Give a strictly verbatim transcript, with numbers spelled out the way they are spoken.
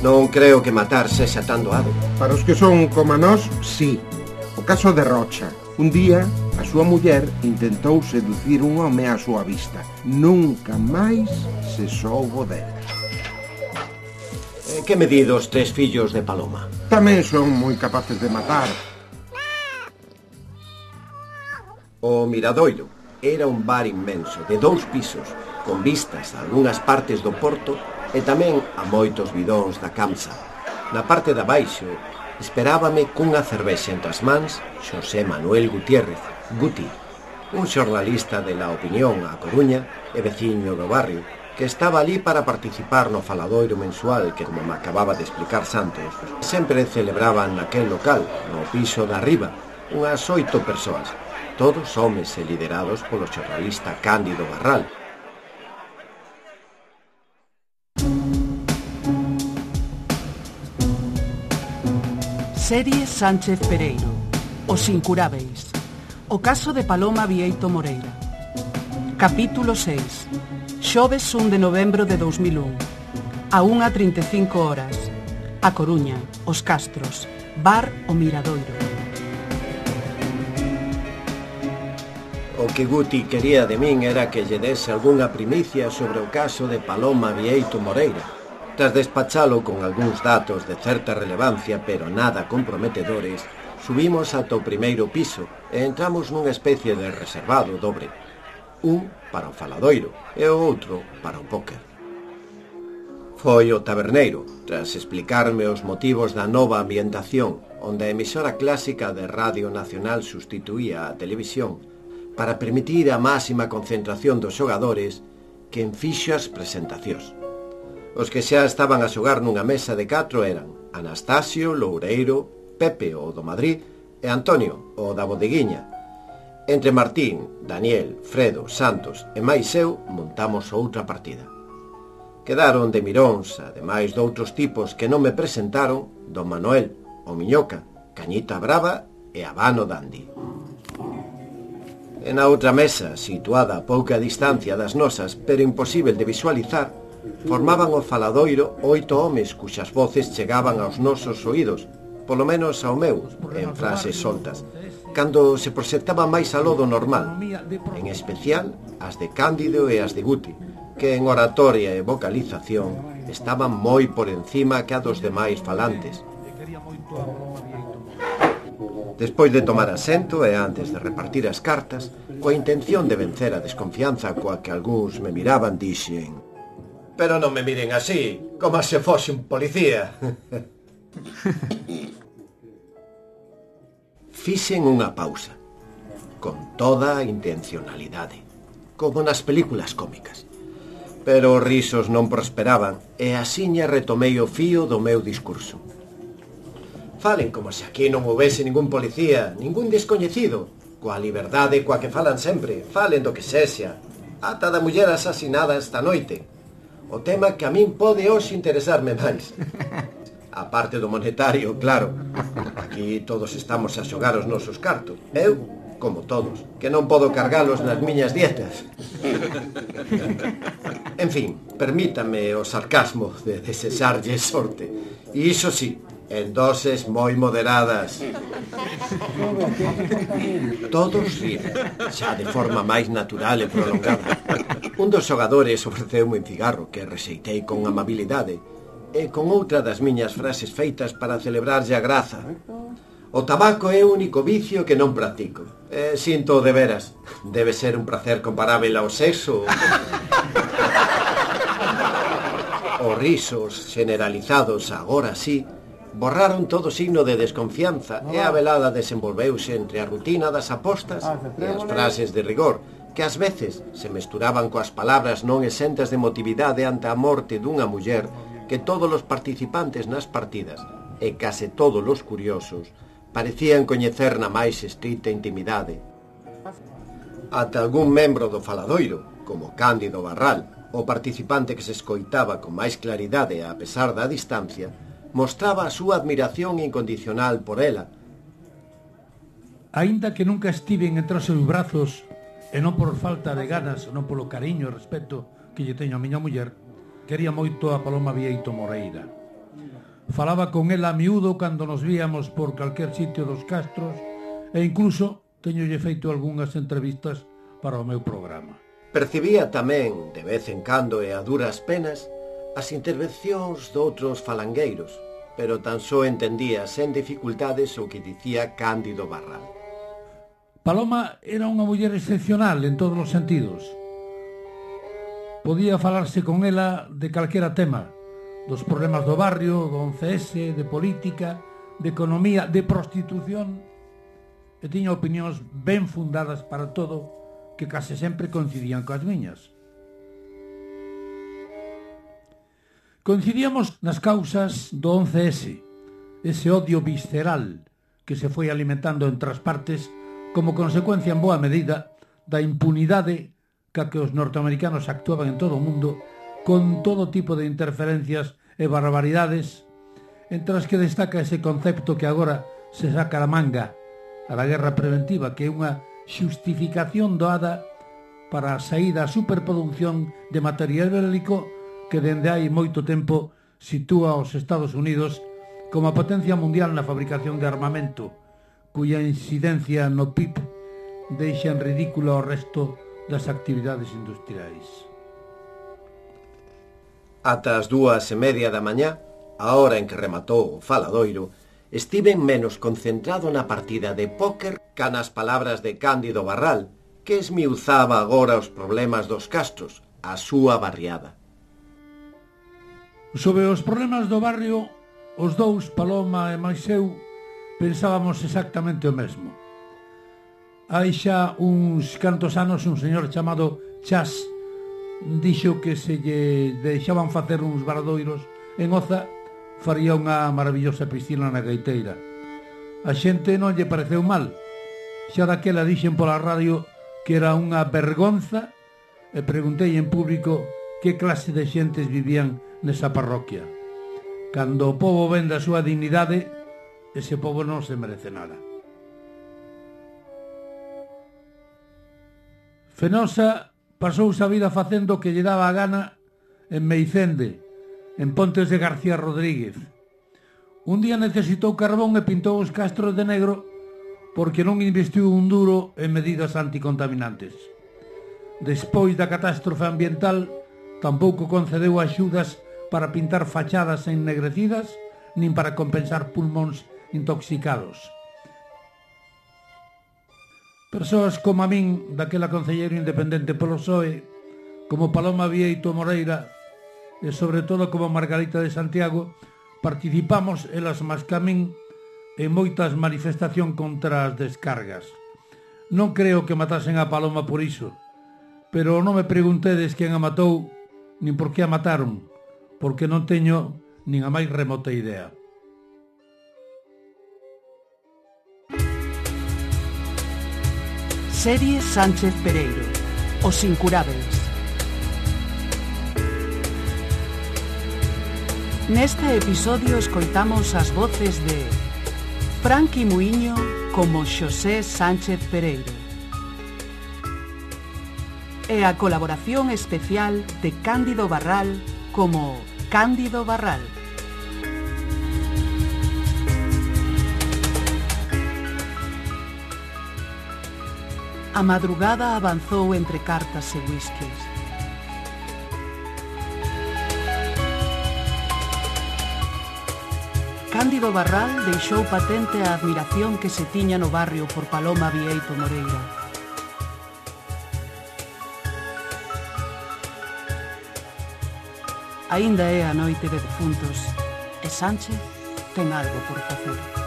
Non creo que matar sexa tan doado. Para os que son como nós, sí. O caso de Rocha. Un día, a súa muller intentou seducir un home á súa vista. Nunca máis se soubo del. Eh, que medido os tres fillos de Paloma? Tamén son moi capaces de matar. O Miradoiro era un bar inmenso de dous pisos, con vistas a algunhas partes do porto e tamén a moitos bidóns da Camsa. Na parte de abaixo esperábame cunha cervexa entre as mans Xosé Manuel Gutiérrez, Guti, un xornalista de La Opinión a Coruña e veciño do barrio, que estaba ali para participar no faladoiro mensual que, como me acababa de explicar Santos, sempre celebraban naquel local, no piso de arriba, unhas oito persoas, todos homes e liderados polo xornalista Cándido Barral. Serie Sánchez Pereiro, Os Incurábeis, o caso de Paloma Bieito Moreira. Capítulo seis. Xoves un de novembro de dous mil un. A unha e trinta e cinco horas. A Coruña, Os Castros, Bar O Miradoiro. O que Guti quería de min era que lle dese algunha primicia sobre o caso de Paloma Bieito Moreira. Tras despachalo con algúns datos de certa relevancia, pero nada comprometedores, subimos ata o primeiro piso e entramos nunha especie de reservado dobre. Un para o faladoiro e o outro para o póker. Foi o taberneiro, tras explicarme os motivos da nova ambientación, onde a emisora clásica de Radio Nacional sustituía a televisión, para permitir a máxima concentración dos xogadores, que en fixo as presentacións. Os que xa estaban a xogar nunha mesa de catro eran Anastasio, Loureiro, Pepe, o do Madrid, e Antonio, o da Bodeguiña. Entre Martín, Daniel, Fredo, Santos e máis eu montamos outra partida. Quedaron de miróns, ademais doutros tipos que non me presentaron, Don Manuel, o Miñoca, Cañita Brava e Habano Dandi. E na outra mesa, situada a pouca distancia das nosas, pero imposible de visualizar, formaban o faladoiro oito homes cuxas voces chegaban aos nosos oídos, polo menos ao meu, en frases soltas, cando se proxectaba máis aló do normal, en especial as de Cándido e as de Guti, que en oratoria e vocalización estaban moi por encima que a dos demais falantes. Despois de tomar asento e antes de repartir as cartas, coa intención de vencer a desconfianza coa que algúns me miraban, dixen: pero non me miren así, como se fose un policía. Fixen unha pausa, con toda a intencionalidade, como nas películas cómicas. Pero os risos non prosperaban e asiña retomei o fío do meu discurso. Falen como se aquí non houvese ningún policía, ningún descoñecido, coa liberdade coa que falan sempre, falen do que sexa, ata da muller asasinada esta noite. O tema que a min pode hoxe interesarme máis. A parte do monetario, claro. Aquí todos estamos a xogar os nosos cartos. Eu, como todos, que non podo cargalos nas miñas dietas. En fin, permítame o sarcasmo de desexarlle sorte. E iso sí, en doses moi moderadas. Todos ríen, xa de forma máis natural e prolongada. Un dos xogadores ofreceume un cigarro que rexeitei con amabilidade e con outra das miñas frases feitas para celebrarlle a graza. O tabaco é o único vicio que non practico. E sinto de veras, debe ser un placer comparável ao sexo. Os risos generalizados agora sí borraron todo signo de desconfianza e a velada desenvolveuse entre a rutina das apostas e as frases de rigor, que ás veces se mesturaban coas palabras non exentas de emotividade ante a morte dunha muller que todos os participantes nas partidas e case todos os curiosos parecían coñecer na máis estrita intimidade. Ata algún membro do faladoiro, como Cándido Barral, o participante que se escoitaba con máis claridade a pesar da distancia, mostraba a súa admiración incondicional por ela. Aínda que nunca estiven entre os seus brazos, e non por falta de ganas, non polo cariño e respeto que lle teño a miña muller, quería moito a Paloma Bieito Moreira. falaba con ela a miúdo cando nos víamos por calquer sitio dos castros e incluso teñolle feito algunhas entrevistas para o meu programa. Percibía tamén, de vez en cando e a duras penas, as intervencións doutros falangueiros, pero tan só entendía sen dificultades o que dicía Cándido Barral. Paloma era unha muller excepcional en todos os sentidos. Podía falarse con ela de calquera tema, dos problemas do barrio, do once ese, de política, de economía, de prostitución, e tiña opinións ben fundadas para todo, que case sempre coincidían coas miñas. Coincidíamos nas causas do once ese, ese odio visceral que se foi alimentando entre as partes como consecuencia en boa medida da impunidade ca que os norteamericanos actuaban en todo o mundo con todo tipo de interferencias e barbaridades, entre as que destaca ese concepto que agora se saca da manga, a da guerra preventiva, que é unha xustificación doada para a saída a superproducción de material bélico que dende hai moito tempo sitúa aos Estados Unidos como a potencia mundial na fabricación de armamento, cuya incidencia no P I B deixa en ridículo o resto das actividades industriais. Ata as dúas e media da mañá, a hora en que rematou o faladoiro, estiven menos concentrado na partida de póker ca nas palabras de Cándido Barral, que esmiuzaba agora os problemas dos castros, a súa barriada. Sobre os problemas do barrio, os dous, Paloma e máis eu, pensábamos exactamente o mesmo. Hai xa uns cantos anos un señor chamado Chas dixo que se lle deixaban facer uns varadoiros en Oza faría unha maravillosa piscina na gaiteira. A xente non lle pareceu mal. Xa daquela dixen pola radio que era unha vergonza e preguntei en público que clase de xentes vivían nesa parroquia. Cando o pobo vende a súa dignidade, ese pobo non se merece nada. Fenosa pasouse a vida facendo o que lle daba a gana en Meicende, en Pontes de García Rodríguez. Un día necesitou carbón e pintou os castros de negro porque non investiu un duro en medidas anticontaminantes. Despois da catástrofe ambiental, tampouco concedeu axudas para pintar fachadas ennegrecidas nin para compensar pulmóns intoxicados. Persoas como a min, daquela concelleiro independente polo P S O E, como Paloma Bieito Moreira e sobre todo como Margarita de Santiago, participamos elas máis que a min en moitas manifestacións contra as descargas. Non creo que matasen a Paloma por iso, pero non me preguntedes quen a matou nin por que a mataron, porque non teño nin a máis remota idea. Serie Sánchez Pereiro, Os Incurábeis. Neste episodio escoitamos as voces de Franqui Muiño como Xosé Sánchez Pereiro e a colaboración especial de Cándido Barral como Cándido Barral. A madrugada avanzou entre cartas e whiskies. Cándido Barral deixou patente a admiración que se tiña no barrio por Paloma Bieito Moreira. Aínda é a noite de defuntos e Sánchez ten algo por facer.